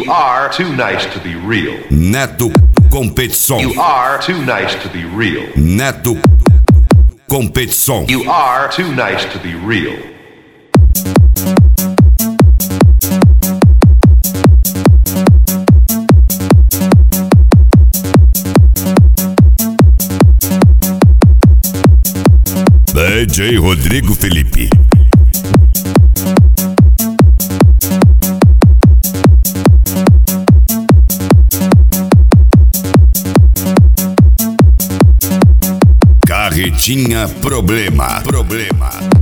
You are too nice to be real. Neto Competição. You are too nice to be real. Neto Competição. You are too nice to be real. DJ Rodrigo Felipe. Carretinha Problema.